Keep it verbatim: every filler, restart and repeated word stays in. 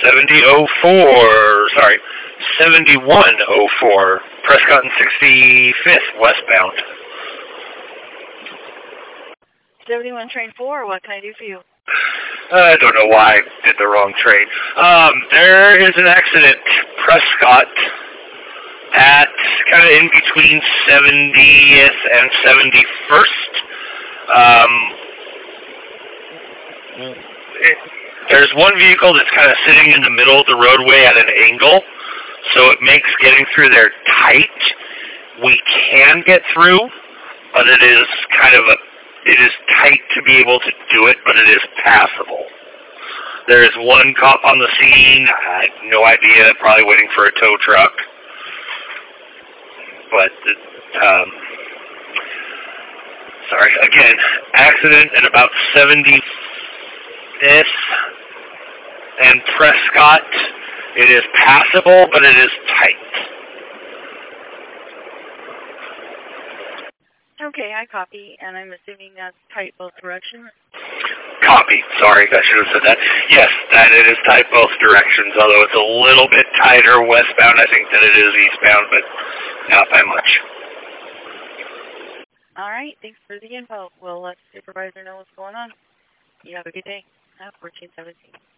seventy oh four, sorry, seventy-one oh four, Prescott and sixty-fifth westbound. seventy-one train four, what can I do for you? I don't know why I did the wrong train. Um, there is an accident, Prescott, at kind of in between seventieth and seventy-first. Um, it, there's one vehicle that's kind of sitting in the middle of the roadway at an angle, so it makes getting through there tight. We can get through, but it is kind of a, it is tight to be able to do it, but it is passable. There is one cop on the scene. I have no idea, probably waiting for a tow truck. But, um, sorry, again, accident at about seventieth and Prescott. It is passable, but it is tight. Okay, I copy, and I'm assuming that's tight both directions. Copy. Sorry, I should have said that. Yes, that it is tight both directions, although it's a little bit tighter westbound, I think, than it is eastbound, but not by much. All right, thanks for the info. We'll let the supervisor know what's going on. You have a good day. Have fourteen seventeen.